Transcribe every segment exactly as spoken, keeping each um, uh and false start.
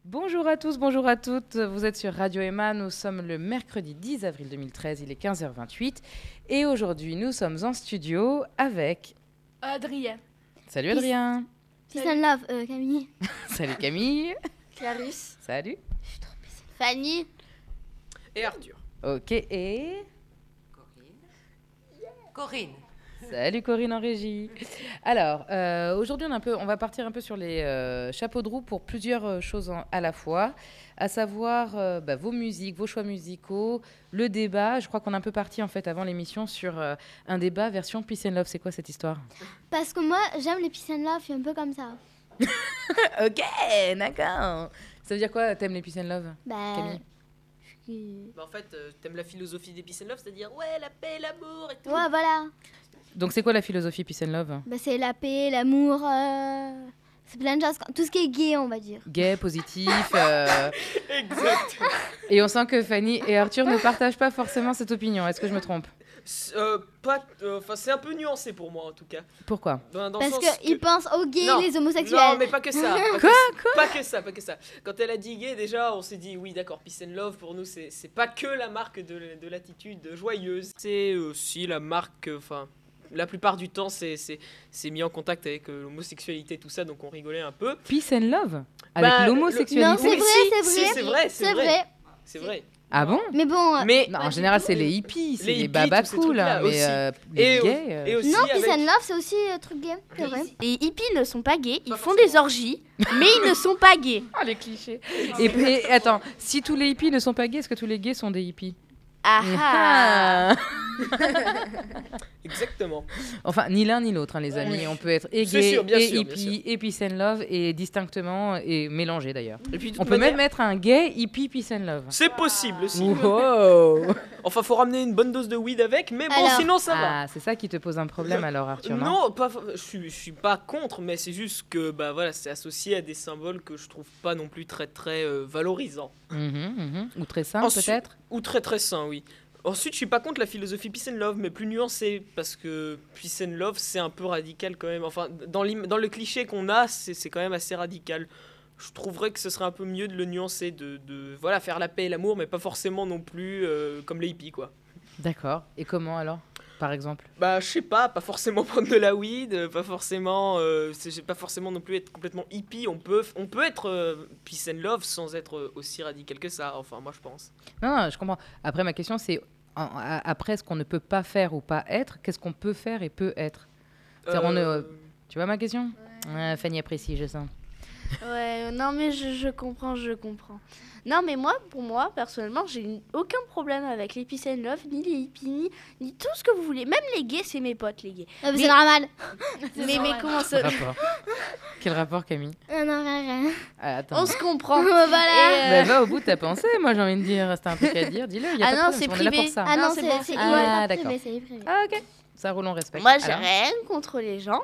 Bonjour à tous, bonjour à toutes. Vous êtes sur Radio Emma. Nous sommes le mercredi dix avril deux mille treize, il est quinze heures vingt-huit. Et aujourd'hui, nous sommes en studio avec Adrien. Salut Adrien. Peace and love, euh, Camille. Salut Camille. Clarisse. Salut. Fanny. Et Arthur. Ok, et Corinne. salut Corinne en régie. Alors, euh, aujourd'hui, on, a un peu, on va partir un peu sur les euh, chapeaux de roue pour plusieurs euh, choses en- à la fois, à savoir euh, bah, vos musiques, vos choix musicaux, le débat. Je crois qu'on est un peu parti en fait avant l'émission sur euh, un débat version Peace and Love. C'est quoi cette histoire? Parce que moi, j'aime les peace and love, je suis un peu comme ça. Ok, d'accord. Ça veut dire quoi, t'aimes les Peace and Love, Bah, Camille? je suis- Bah, en fait, euh, t'aimes la philosophie des Peace and Love, c'est-à-dire ouais, la paix, l'amour et tout. Ouais, voilà. Donc c'est quoi la philosophie Peace and Love? Bah, c'est la paix, l'amour, euh, c'est plein de choses. Tout ce qui est gay, on va dire. Gay, positif. euh, Exact. Et on sent que Fanny et Arthur ne partagent pas forcément cette opinion. Est-ce que je me trompe? C'est, euh, pas, euh, enfin, c'est un peu nuancé pour moi en tout cas. Pourquoi? Dans, dans le Parce sens qu'ils pensent aux gays, Non. les homosexuels. Non, mais pas que ça. Pas Quoi, que, Pas que ça, pas que ça. Quand elle a dit gay, déjà, on s'est dit oui, d'accord, peace and love pour nous, c'est c'est pas que la marque de, de l'attitude joyeuse. C'est aussi la marque, enfin, la plupart du temps, c'est c'est c'est mis en contact avec euh, l'homosexualité, tout ça, donc on rigolait un peu. Peace and Love? Avec Bah, le- l'homosexualité? Non, c'est Oui, vrai, si, c'est si, vrai. c'est vrai, c'est C'est vrai. vrai. C'est vrai. Ah bon? Mais bon, euh, Mais Non, Pas en du général, tout. c'est les hippies, c'est Les les hippies, babas tous ces cool, hein, trucs-là mais aussi. euh, les Et, au- gays... euh, et aussi non, peace avec- and love, c'est aussi un truc gay. C'est vrai. Les hippies ne sont pas gays, ils Pas font forcément. des orgies, mais ils ne sont pas gays. Ah, les clichés. Et, et attends, si tous les hippies ne sont pas gays, est-ce que tous les gays sont des hippies? Ah ah. Ah. Exactement. Enfin, ni l'un ni l'autre, hein, les amis. On peut être et C'est gay, sûr, bien et sûr, bien hippie, et peace and love, et distinctement, et mélangé d'ailleurs. Et puis, de On toute peut manière, même mettre un gay, hippie, peace and love. c'est possible aussi. Wow. Enfin, faut ramener une bonne dose de weed avec, mais bon, Alors. sinon ça va. Ah, c'est ça qui te pose un problème alors, Arthur, non? Non, pas, je suis, je suis pas contre, mais c'est juste que bah voilà, c'est associé à des symboles que je trouve pas non plus très très euh, valorisants Mhm, mhm. Ou très simple, Ensuite- peut-être? ou très très sains, oui. Ensuite, je suis pas contre la philosophie peace and love, mais plus nuancée, parce que peace and love, c'est un peu radical quand même. Enfin, dans, l'im- dans le cliché qu'on a, c'est c'est quand même assez radical. Je trouverais que ce serait un peu mieux de le nuancer, de, de voilà, faire la paix et l'amour, mais pas forcément non plus euh, comme les hippies, quoi. D'accord. Et comment alors, par exemple? Bah, je sais pas, pas forcément prendre de la weed, euh, pas forcément, euh, c'est pas forcément non plus être complètement hippie. On peut, on peut être euh, peace and love sans être euh, aussi radical que ça. Enfin, moi, je pense. Non, non, je comprends. Après, ma question, c'est en- a- après ce qu'on ne peut pas faire ou pas être, qu'est-ce qu'on peut faire et peut être? C'est-à-dire, on Euh, ne- Tu vois ma question? Ah, Fanny apprécie, je sens. Ouais, non mais je, je comprends, je comprends. Non mais moi, pour moi, personnellement, j'ai une- aucun problème avec les peace and love, ni les hippies, ni, ni tout ce que vous voulez. Même les gays, c'est mes potes, les gays. Euh, Mais- C'est normal. Mais, mais comment ça... Quel rapport? Quel rapport, Camille? Euh, non, rien, rien. Ah, attends. On se comprend. Voilà. Et, Bah, euh, va au bout de ta pensée, moi j'ai envie de dire. C'était un truc à dire, dis-le. Y a Ah pas de non, problème, c'est on est là pour privé. ça. Ah Non, non, c'est c'est bon, c'est c'est ouais, bon. pas Ah, d'accord. privé, c'est privé. Ah, ok. Ça roule, on respecte. Moi, j'ai Alors rien contre les gens,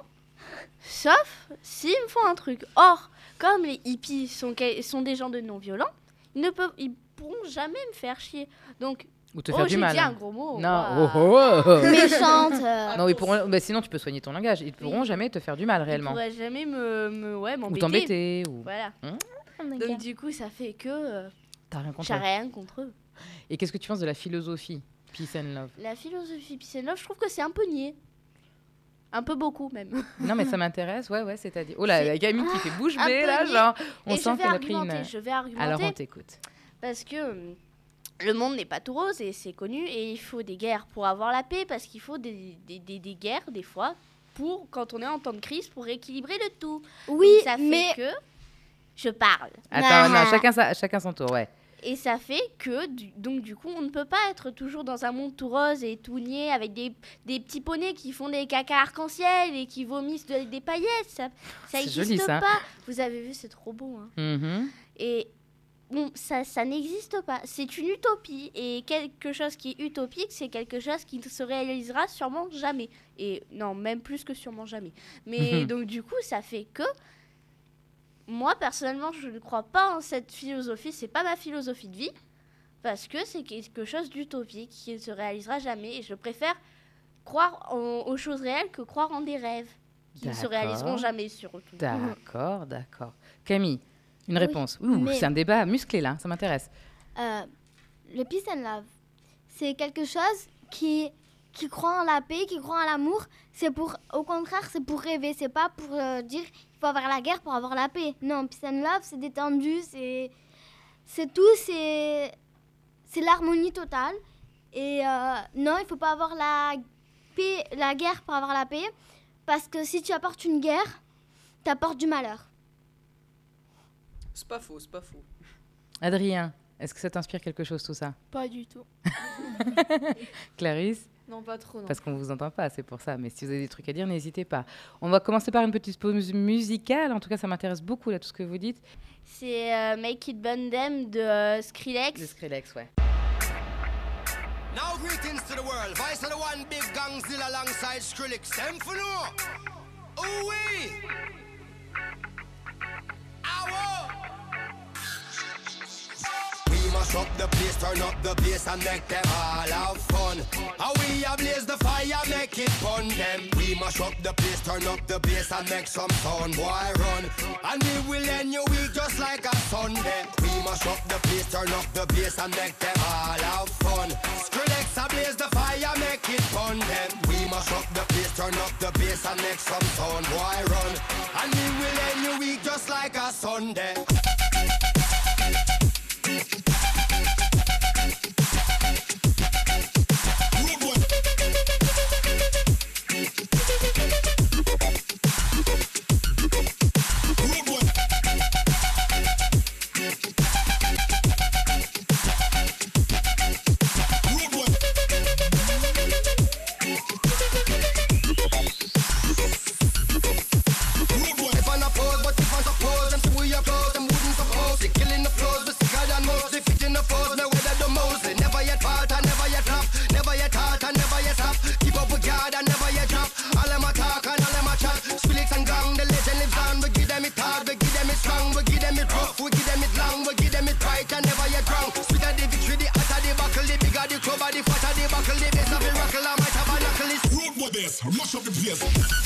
sauf s'ils me font un truc. Or, comme les hippies sont, quel- sont des gens de non-violents, ils ne peuvent, ils pourront jamais me faire chier. Donc, Ou te oh, faire du j'ai mal. dit un hein. gros mot. Non, ouah. oh, oh, oh. Méchante. euh. Non, ils pourront... bah, sinon tu peux soigner ton langage. Ils pourront Oui. jamais te faire du mal Ils réellement. pourraient jamais me, me ouais, Ou m'embêter. t'embêter. Ou... Voilà. D'accord. Donc, du coup, ça fait que euh, T'as rien contre j'ai eux. rien contre eux. Et qu'est-ce que tu penses de la philosophie Peace and love? La philosophie peace and love, je trouve que c'est un peu niais. Un peu beaucoup, même. Non, mais ça m'intéresse. Ouais, ouais, c'est-à-dire. Oh là, C'est- la Camille qui fait bouche un bée peu là, niais. genre. On Et sent je vais qu'elle a pris argumenter, une. je vais argumenter. Alors on t'écoute. Parce que hum, le monde n'est pas tout rose et c'est connu et il faut des guerres pour avoir la paix parce qu'il faut des, des, des, des guerres des fois pour quand on est en temps de crise pour équilibrer le tout. Oui, Donc, ça fait mais que je parle Attends, Ah. non, chacun, sa... chacun son tour, ouais. et ça fait que du- donc du coup on ne peut pas être toujours dans un monde tout rose et tout niais avec des, des petits poneys qui font des caca arc-en-ciel et qui vomissent de- des paillettes. Ça ça C'est n'existe joli, ça. pas. Vous avez vu, c'est trop beau. Hein. Mhm. Et bon, ça, ça n'existe pas. C'est une utopie. Et quelque chose qui est utopique, c'est quelque chose qui ne se réalisera sûrement jamais. Et non, même plus que sûrement jamais. Mais Mhm. donc, du coup, ça fait que moi, personnellement, je ne crois pas en cette philosophie. C'est pas ma philosophie de vie. Parce que c'est quelque chose d'utopique qui ne se réalisera jamais. Et je préfère croire en- aux choses réelles que croire en des rêves qui ne se D'accord. réaliseront jamais, surtout. D'accord, d'accord. Camille, Une réponse. Ouh, mais- c'est un débat musclé là, ça m'intéresse. Euh, le peace and love, c'est quelque chose qui, qui croit en la paix, qui croit en l'amour. C'est pour, au contraire, c'est pour rêver. C'est pas pour euh, dire il faut avoir la guerre pour avoir la paix. Non, peace and love, c'est détendu, c'est, c'est tout, c'est, c'est l'harmonie totale. Et euh, non, il faut pas avoir la paix, la guerre pour avoir la paix, parce que si tu apportes une guerre, tu apportes du malheur. C'est pas faux, c'est pas faux. Adrien, est-ce que ça t'inspire quelque chose tout ça? Pas du tout. Clarisse? Non, pas trop, non. Parce qu'on vous entend pas, c'est pour ça. Mais si vous avez des trucs à dire, n'hésitez pas. On va commencer par une petite pause musicale. En tout cas, ça m'intéresse beaucoup là tout ce que vous dites. C'est euh, Make It Burn Them de euh, Skrillex. Le Skrillex, ouais. Now greetings to the world. Vice of the one big gangzilla alongside Skrillex. Them for no. Ooh wee. Ow. We must up the place, turn up the bass and make them all have fun. How we ablaze the fire, make it fun them. We must up the place, turn up the bass and make some sound, boy run. And we will end your week just like a Sunday. We must up the place, turn up the bass and make them all have fun. Skrillex ablaze the fire, make it fun them. We must up the place, turn up the bass and make some sound, boy run. And we will end your week just like a Sunday. Mash up the place.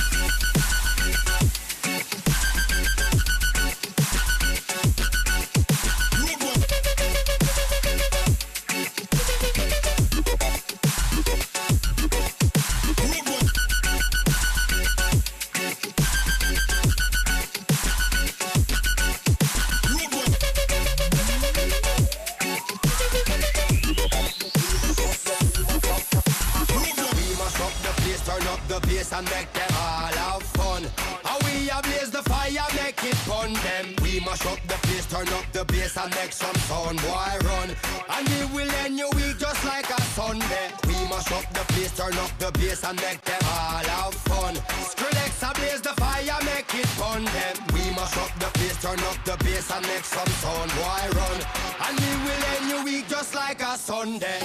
And make them all have fun. How we ablaze the fire, make it fun them. We mash up the place, turn up the bass and make some sound, boy run. And we will end your week just like a Sunday. We mash up the place, turn up the bass and make them all have fun. Skrillex ablaze the fire, make it fun them. We mash up the place, turn up the bass and make some sound, boy run. And we will end your week just like a Sunday.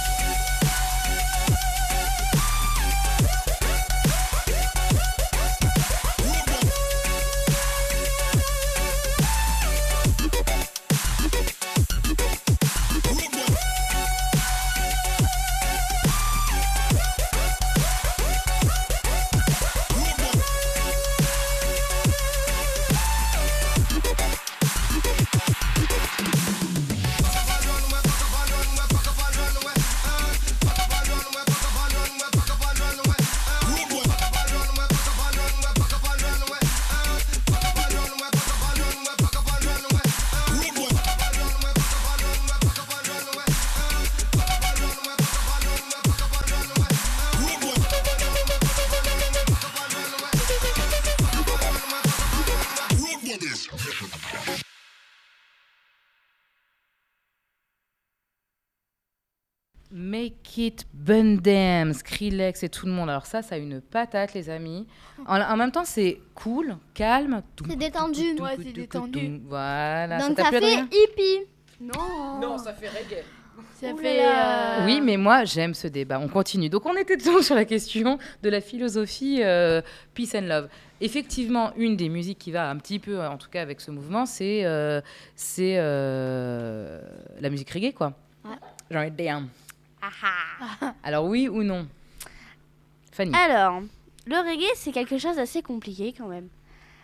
Make It Bundem, Skrillex et tout le monde. Alors ça, ça a une patate, les amis. En, en même temps, c'est cool, calme. C'est détendu. Ouais, c'est détendu. Voilà. Donc t'a ça plu, fait Adrien hippie. Non. Non, ça fait reggae. Ça Ouh là fait. là. euh, Oui, mais moi, j'aime ce débat. On continue. Donc, on était toujours sur la question de la philosophie euh, Peace and Love. Effectivement, une des musiques qui va un petit peu, en tout cas avec ce mouvement, c'est euh, c'est euh, la musique reggae, quoi. Ouais. Genre, damn. Ah Alors, oui ou non Fanny? Alors, le reggae, c'est quelque chose d'assez compliqué quand même.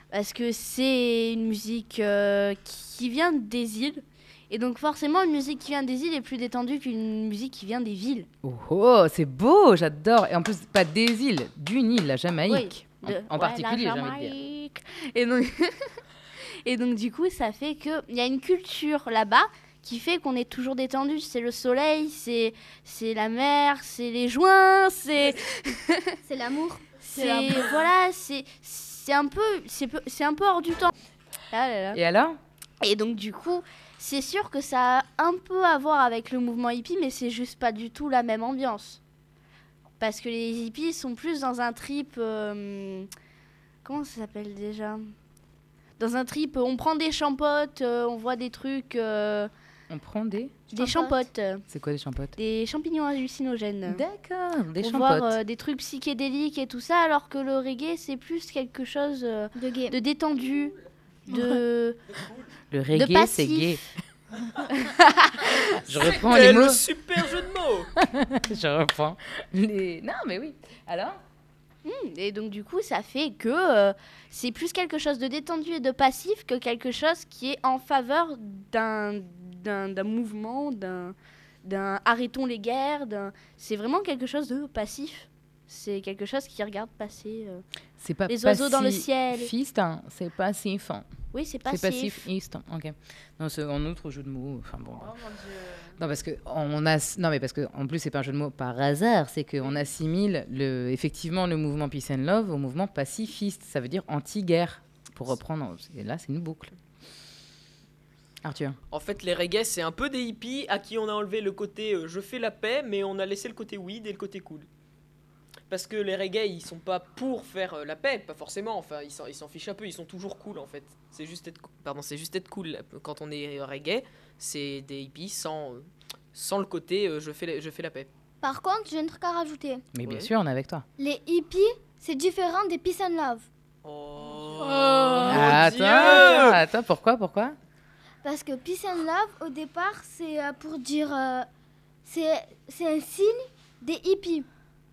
parce que c'est une musique euh, qui vient des îles. Et donc forcément, une musique qui vient des îles est plus détendue qu'une musique qui vient des villes. Oh, oh, c'est beau, j'adore. Et en plus, pas des îles, d'une île, la Jamaïque. Oui, de- En, en ouais, particulier, la j'ai envie de dire. Jamaïque. Et donc, et donc du coup, ça fait qu'il y a une culture là-bas qui fait qu'on est toujours détendu. C'est le soleil, c'est, c'est la mer, c'est les joints, c'est... C'est l'amour. c'est voilà, c'est, c'est, un peu, c'est, peu- c'est un peu hors du temps. Ah là là. Et alors? Et donc du coup, c'est sûr que ça a un peu à voir avec le mouvement hippie, mais c'est juste pas du tout la même ambiance. Parce que les hippies sont plus dans un trip... euh, comment ça s'appelle déjà? Dans un trip, on prend des champottes, euh, on voit des trucs... euh, On prend des... des Champottes. champottes, euh, C'est quoi des champottes? des champignons hallucinogènes. D'accord, des Pour champottes. voir euh, des trucs psychédéliques et tout ça, alors que le reggae, c'est plus quelque chose euh, De gay. de détendu, de... Le reggae, c'est passif. gay. Je reprends Quel les mots. super jeu de mots. Je reprends les... Non, mais oui. Alors? Et donc du coup, ça fait que euh, c'est plus quelque chose de détendu et de passif que quelque chose qui est en faveur d'un, d'un, d'un mouvement, d'un, d'un arrêtons les guerres. D'un... C'est vraiment quelque chose de passif. C'est quelque chose qui regarde passer euh, C'est pas les oiseaux dans le ciel. Pacifiste, hein, c'est passif. hein. Oui, c'est C'est passif. pacifiste. Ok. Non, c'est un autre jeu de mots. Enfin bon. Oh mon Dieu. Non parce que on a non mais parce que en plus c'est pas un jeu de mots par hasard, c'est qu'on assimile le effectivement le mouvement Peace and Love au mouvement pacifiste, ça veut dire anti-guerre pour reprendre. Et là c'est une boucle. Arthur. En fait, les reggae, c'est un peu des hippies à qui on a enlevé le côté euh, je fais la paix, mais on a laissé le côté weed et le côté cool. Parce que les reggae, ils sont pas pour faire euh, la paix, pas forcément. Enfin, ils s'en, ils s'en fichent un peu. Ils sont toujours cool en fait. C'est juste être, cou- pardon, c'est juste être cool. Quand on est reggae, c'est des hippies sans, euh, sans le côté euh, je fais, la, je fais la paix. Par contre, j'ai un truc à rajouter. Mais bien Ouais. sûr, on est avec toi. Les hippies, c'est différent des peace and love. Oh, attends, Dieu. attends, attends, pourquoi, pourquoi? Parce que peace and love, au départ, c'est euh, pour dire... euh, c'est, c'est un signe des hippies.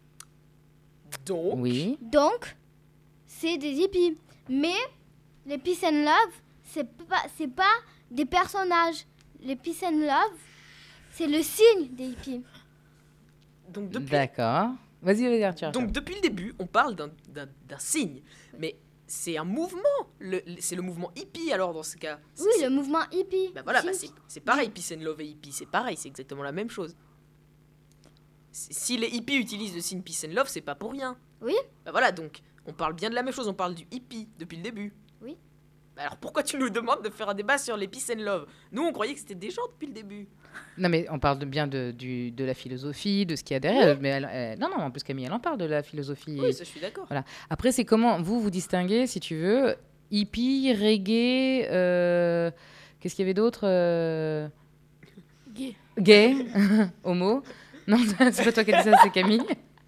Donc, Oui. Donc, c'est des hippies. Mais les peace and love, c'est pas, c'est pas des personnages. Les peace and love, c'est le signe des hippies. donc depuis D'accord. Vas-y, vas-y Arthur. Donc depuis le début, on parle d'un, d'un, d'un signe, mais c'est un mouvement. Le, le- c'est le mouvement hippie alors dans ce cas. C'est- Oui, c'est- le mouvement hippie. Bah voilà, Signe. bah c'est, c'est pareil, Peace and Love et hippie, c'est pareil, c'est exactement la même chose. C'est- Si les hippies utilisent le signe Peace and Love, c'est pas pour rien. Oui. Bah voilà, donc on parle bien de la même chose, on parle du hippie depuis le début. Oui. Bah alors pourquoi tu nous demandes de faire un débat sur les Peace and Love? Nous on croyait que c'était des gens depuis le début. Non, mais on parle de, bien de, du, de la philosophie, de ce qu'il y a derrière. Mais elle- elle- non, non, en plus Camille, elle en parle de la philosophie. Oui, ça je suis d'accord. Après, c'est comment vous vous distinguez, si tu veux, hippie, reggae, euh, qu'est-ce qu'il y avait d'autre euh, Gay. Gay, homo. Non, c'est pas toi qui as dit ça, c'est Camille.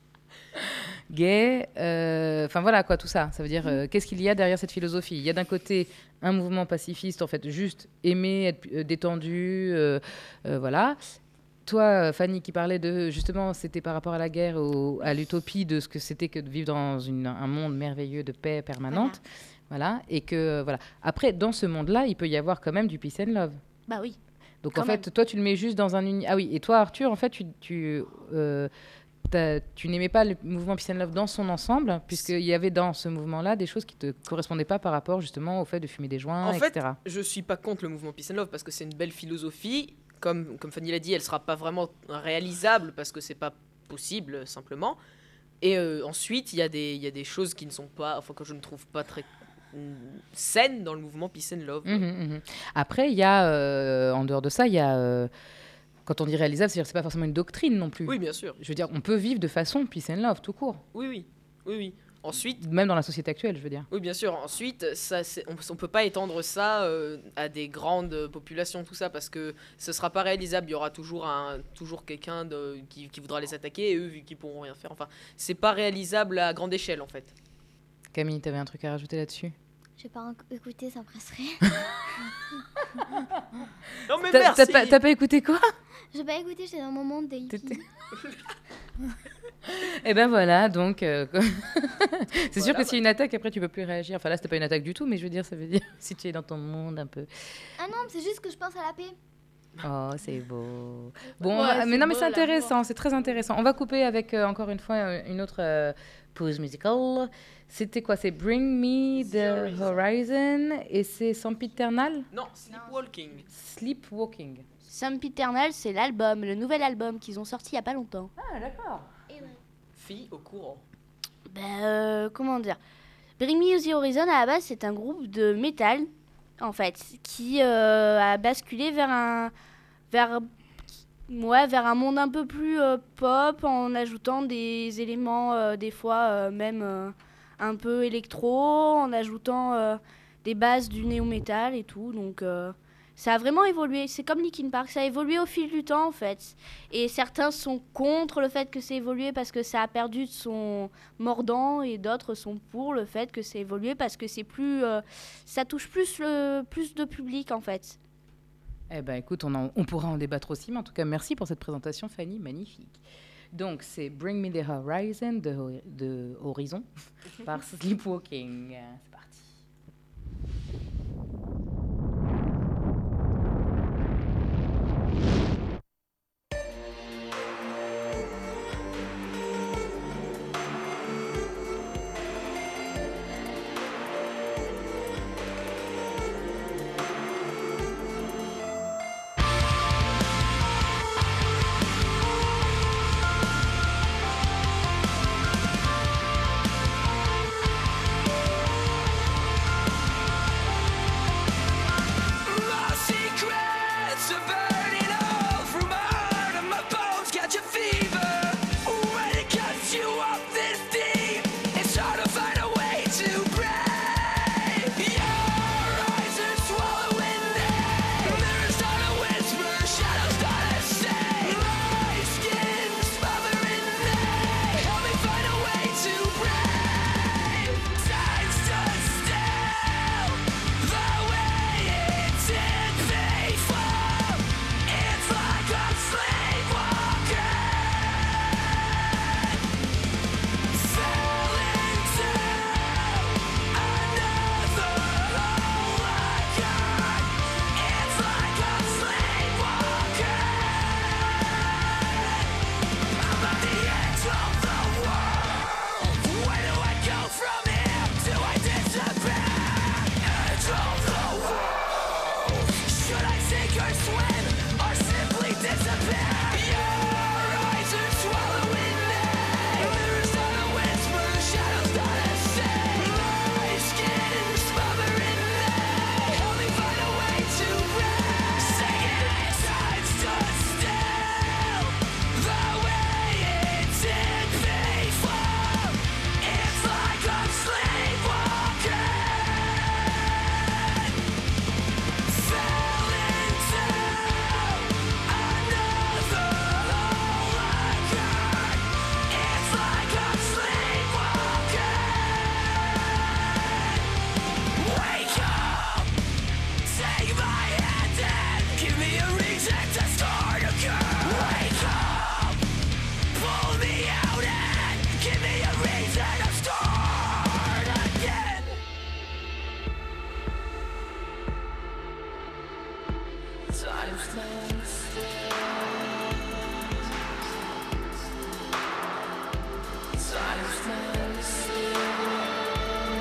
Gay, euh, enfin voilà quoi, tout ça. Ça veut dire, euh, qu'est-ce qu'il y a derrière cette philosophie? Il y a d'un côté un mouvement pacifiste, en fait, juste aimer, être euh, détendu, euh, euh, voilà. Toi, Fanny, qui parlait de, justement, c'était par rapport à la guerre, au- à l'utopie de ce que c'était que de vivre dans une- un monde merveilleux de paix permanente. Voilà. Et que, euh, voilà. Après, dans ce monde-là, il peut y avoir quand même du peace and love. Bah oui. Donc, Quand en fait, toi, tu le mets juste dans un... uni- Ah oui, et toi, Arthur, en fait, tu... tu euh, t'as- tu n'aimais pas le mouvement Peace and Love dans son ensemble, puisqu'il y avait dans ce mouvement-là des choses qui ne te correspondaient pas par rapport justement au fait de fumer des joints, En fait, et cetera. je suis pas contre le mouvement Peace and Love parce que c'est une belle philosophie. Comme, comme Fanny l'a dit, elle sera pas vraiment réalisable parce que c'est pas possible simplement. Et euh, ensuite, il y, a des- il y a des choses qui ne sont pas, enfin que je ne trouve pas très mm, saines dans le mouvement Peace and Love. Mhm, mhm. Après, il y a, euh, en dehors de ça, il y a, euh, quand on dit réalisable, c'est-à-dire que c'est pas forcément une doctrine non plus. Oui, bien sûr. Je veux dire, on peut vivre de façon Peace and Love, tout court. Oui, oui, oui, oui. Ensuite, Même dans la société actuelle, je veux dire. oui, bien sûr. Ensuite, ça, c'est- on, on peut pas étendre ça euh, à des grandes populations, tout ça, parce que ce sera pas réalisable. Il y aura toujours un, toujours quelqu'un de- qui, qui voudra les attaquer et eux, vu qu'ils pourront rien faire. Enfin, c'est pas réalisable à grande échelle, en fait. Camille, tu avais un truc à rajouter là-dessus? Je vais pas en- écouter, ça me presserait. Non, mais T'as merci. t'as pas, t'as pas écouté quoi? Je vais pas écouter, j'étais dans mon monde des hippies. T'étais- Et ben voilà, donc euh, c'est sûr Voilà, que s'il y a une attaque, après tu peux plus réagir. Enfin là, c'était pas une attaque du tout, mais je veux dire, ça veut dire si tu es dans ton monde un peu. Ah non, c'est juste que je pense à la paix. Oh, c'est beau. Bon, Ouais, euh, mais c'est non, mais beau, c'est l'amour. intéressant, c'est très intéressant. On va couper avec euh, encore une fois euh, une autre euh, pause musicale. C'était quoi? C'est Bring Me the, The Horizon. Horizon. Et c'est Sempiternal Non, Sleepwalking. Sleepwalking. Sempiternal, c'est l'album, le nouvel album qu'ils ont sorti il y a pas longtemps. Ah, d'accord. Fille au courant. Ben, euh, comment dire Bring Me the Horizon, à la base, c'est un groupe de métal, en fait, qui euh, a basculé vers un, vers, ouais, vers un monde un peu plus euh, pop, en ajoutant des éléments, euh, des fois, euh, même euh, un peu électro, en ajoutant euh, des bases du néo-métal et tout, donc... euh, ça a vraiment évolué. C'est comme Linkin Park, ça a évolué au fil du temps en fait. Et certains sont contre le fait que c'est évolué parce que ça a perdu de son mordant, et d'autres sont pour le fait que c'est évolué parce que c'est plus, euh, ça touche plus le plus de public en fait. Eh ben écoute, on, en- on pourra en débattre aussi, mais en tout cas, merci pour cette présentation, Fanny, magnifique. Donc, c'est Bring Me the Horizon de, Hor- de Horizon par Sleepwalking. C'est parti. My secrets are burning all through my heart, and my bones catch a fever. When it cuts you up this deep, it's hard to find a way to break. Your eyes are swallowing me. Mirrors start to whisper, shadows start to say. My skin smothering me. Help me find a way to break. Time stood still. The way it's in faithful. It's like a sleepwalker. Fell into another hole again. It's like a sleepwalker. I'm at the edge of the world. Where do I go from here? Do I disappear? Edge of the world. Should I sink or swim, or simply disappear? Your eyes are swallowing me. Mirrors start to whisper, shadows start to say. My skin smothering me. Help me find a way to break. Singing, time stood still. The way it's in painful. It's like a sleepwalker. Fell into another hole again. It's like a sleepwalker. Wake up, take my hand and give me a reason to start again. Wake up, pull me out and give me a reason to start again. Time stands still. Time stands still.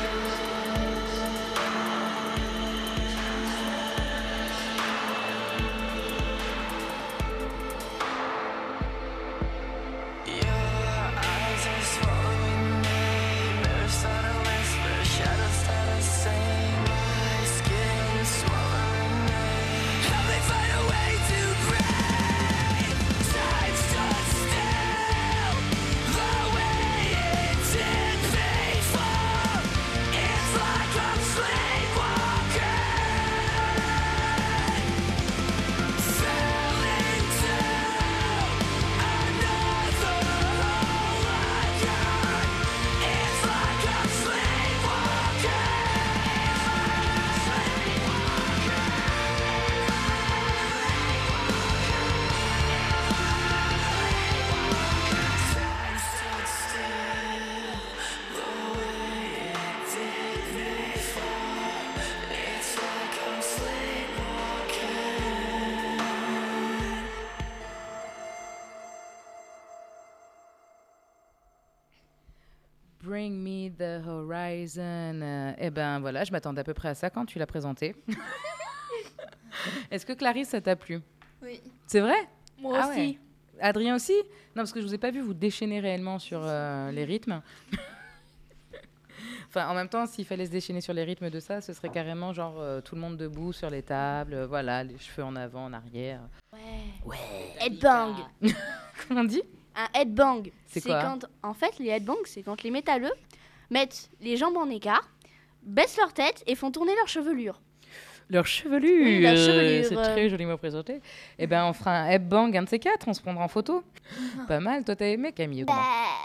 Your eyes are swallowing me. Mirrors start to whisper, shadows start to say. My skin swallowing me. Help me find a way to break. bring me the horizon. Euh, eh ben voilà, je m'attendais à peu près à ça quand tu l'as présenté. Est-ce que Clarisse, ça t'a plu? Oui. C'est vrai? Moi Ah aussi. ouais. Adrien aussi? Non, parce que je vous ai pas vu vous déchaîner réellement sur euh, les rythmes. Enfin, en même temps, s'il fallait se déchaîner sur les rythmes de ça, ce serait carrément genre euh, tout le monde debout sur les tables, euh, voilà, les cheveux en avant, en arrière. Ouais. Headbang. Comment on dit? Un headbang. C'est quoi? quand, en fait, les headbangs, c'est quand les métalleux mettent les jambes en écart, baissent leur tête et font tourner leur chevelure. Leur chevelure, Oui, la euh, chevelure, c'est euh. très joliment présenté. Eh ben, on fera un headbang, un de ces quatre, on se prendra en photo. Pas mal, toi t'as aimé Camille? Bah, autrement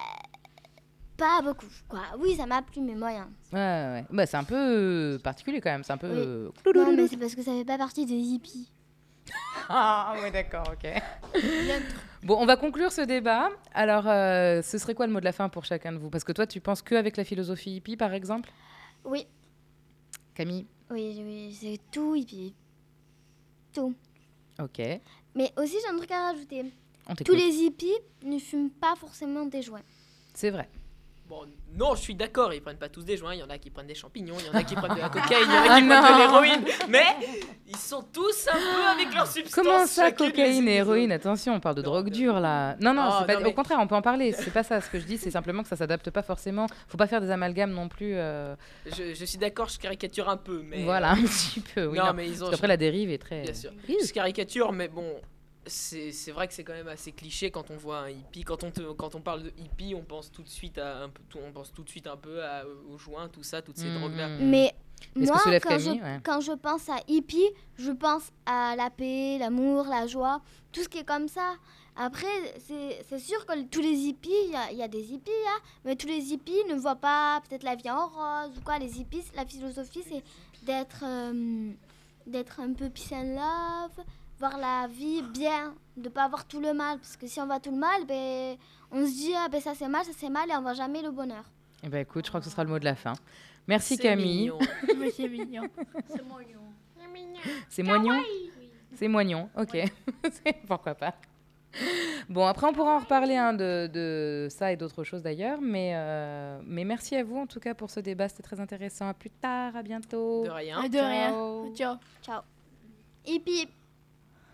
pas beaucoup, quoi. Oui, ça m'a plu, mais moyen. Ouais, ouais. Bah, c'est un peu particulier quand même, c'est un peu... Oui. euh, Non, mais c'est parce que ça fait pas partie des hippies. Ah, ouais, d'accord, ok. Bon, on va conclure ce débat. Alors, euh, ce serait quoi le mot de la fin pour chacun de vous? Parce que toi, tu penses qu'avec la philosophie hippie, par exemple? Oui, Camille? oui, oui, c'est tout hippie. Tout. Ok, Mais aussi, j'ai un truc à rajouter. on t'écoute. Tous les hippies ne fument pas forcément des joints. C'est vrai. Bon, non, je suis d'accord, ils prennent pas tous des joints, il y en a qui prennent des champignons, il y en a qui prennent de la cocaïne, il y en a Ah qui prennent non. de l'héroïne, mais ils sont tous un peu avec leur substance. Comment ça, chacune cocaïne les et unes héroïne? des Attention, on parle de Non, drogue mais- dure là. Non, non, Ah, c'est pas... non, mais- au contraire, on peut en parler. C'est pas ça ce que je dis, c'est simplement que ça s'adapte pas forcément. Faut pas faire des amalgames non plus. euh, autres. Je, je suis d'accord, je caricature un peu, mais. Voilà, un petit peu. Oui, non, non. mais ils ont. Parce qu'après, la dérive est très. Bien sûr. Ouh. Je caricature, mais bon, c'est c'est vrai que c'est quand même assez cliché quand on voit un hippie. Quand on, te- quand on parle de hippie, on pense tout de suite à un peu, tout- on pense tout de suite un peu à, aux joints, tout ça, toutes ces Mhm. drogues-là. Mais Est-ce moi, que se lève quand, je, Camille? Ouais. quand je pense à hippie, je pense à la paix, l'amour, la joie, tout ce qui est comme ça. Après, c'est c'est sûr que tous les hippies, il y, a- il y a des hippies, hein, mais tous les hippies ne voient pas peut-être la vie en rose ou quoi. Les hippies, la philosophie, c'est d'être euh, d'être un peu peace and love, voir la vie bien, de pas avoir tout le mal. Parce que si on voit tout le mal, ben, on se dit, ah, ben, ça c'est mal, ça c'est mal, et on voit jamais le bonheur. Eh ben, écoute, je crois que ce sera le mot de la fin. Merci C'est Camille. mignon. Mais c'est mignon. C'est mignon. C'est moignon? C'est moignon, ok. Pourquoi pas. Bon, après, on pourra en reparler hein, de, de ça et d'autres choses d'ailleurs. Mais, euh, mais merci à vous en tout cas pour ce débat. C'était très intéressant. À plus tard, à bientôt. De rien. De rien. Ciao. Ciao. Ciao. Hippie.